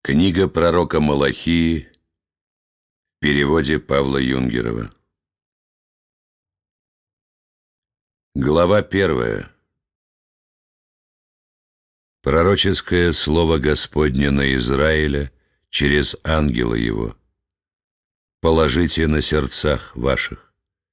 Книга пророка Малахии в переводе Павла Юнгерова. Глава 1. Пророческое слово Господне на Израиля через ангела его. Положите на сердцах ваших.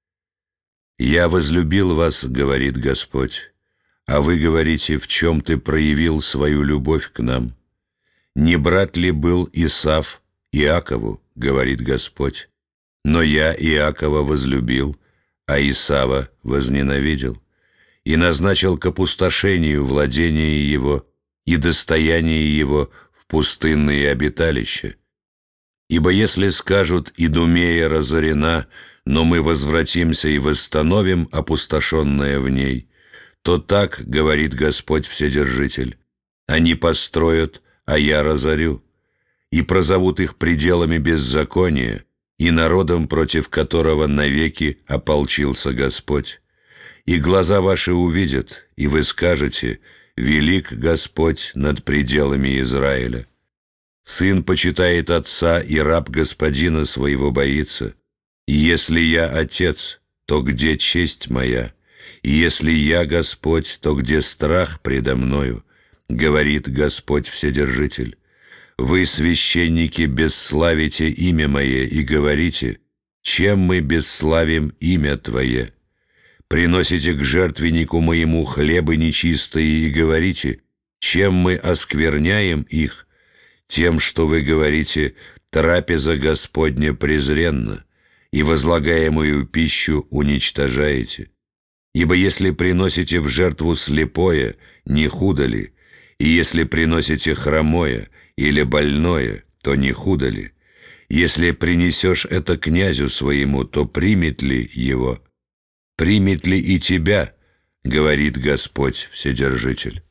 «Я возлюбил вас, — говорит Господь, — а вы говорите, в чем ты проявил свою любовь к нам. Не брат ли был Исав Иакову, — говорит Господь, — но я Иакова возлюбил, а Исава возненавидел, и назначил к опустошению владение его и достояние его в пустынные обиталища. Ибо если скажут: Идумея разорена, но мы возвратимся и восстановим опустошенное в ней, то так, — говорит Господь Вседержитель, — они построят, а я разорю, и прозовут их пределами беззакония, и народом, против которого навеки ополчился Господь. И глаза ваши увидят, и вы скажете: велик Господь над пределами Израиля. Сын почитает отца, и раб господина своего боится. И если я отец, то где честь моя? И если я Господь, то где страх предо мною? Говорит Господь Вседержитель. Вы, священники, бесславите имя Мое и говорите: чем мы бесславим имя Твое? Приносите к жертвеннику Моему хлебы нечистые и говорите: чем мы оскверняем их? Тем, что вы говорите: трапеза Господня презренна, и возлагаемую пищу уничтожаете. Ибо если приносите в жертву слепое, не худо ли? И если приносите хромое или больное, то не худо ли? Если принесешь это князю своему, то примет ли его? Примет ли и тебя, говорит Господь Вседержитель?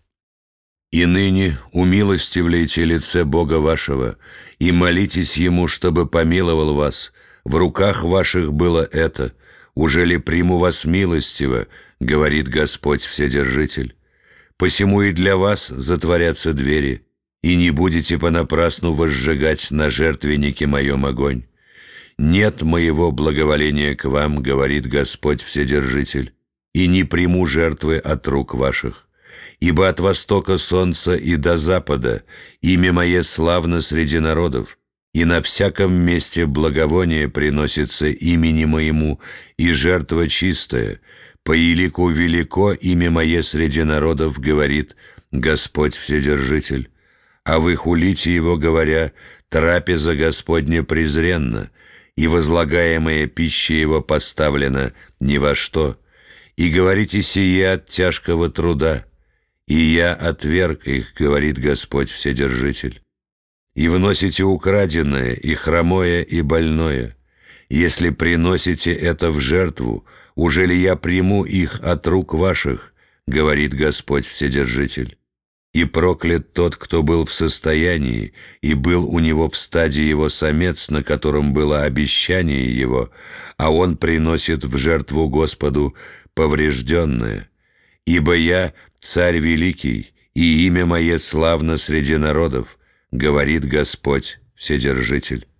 И ныне умилостивляйте лице Бога вашего, и молитесь Ему, чтобы помиловал вас. В руках ваших было это. Уже ли приму вас милостиво, говорит Господь Вседержитель? Посему и для вас затворятся двери, и не будете понапрасну возжигать на жертвеннике Моем огонь. Нет моего благоволения к вам, говорит Господь Вседержитель, и не приму жертвы от рук ваших. Ибо от востока солнца и до запада имя Мое славно среди народов, и на всяком месте благовоние приносится имени Моему, и жертва чистая. По елику велико имя Мое среди народов, говорит Господь Вседержитель. А вы хулите его, говоря: трапеза Господня презренна, и возлагаемая пища его поставлена ни во что. И говорите сие от тяжкого труда. И я отверг их, говорит Господь Вседержитель. И вносите украденное, и хромое, и больное. Если приносите это в жертву, уже ли я приму их от рук ваших, говорит Господь Вседержитель? И проклят тот, кто был в состоянии, и был у него в стаде его самец, на котором было обещание его, а он приносит в жертву Господу поврежденное. Ибо я Царь Великий, и имя Мое славно среди народов, говорит Господь Вседержитель.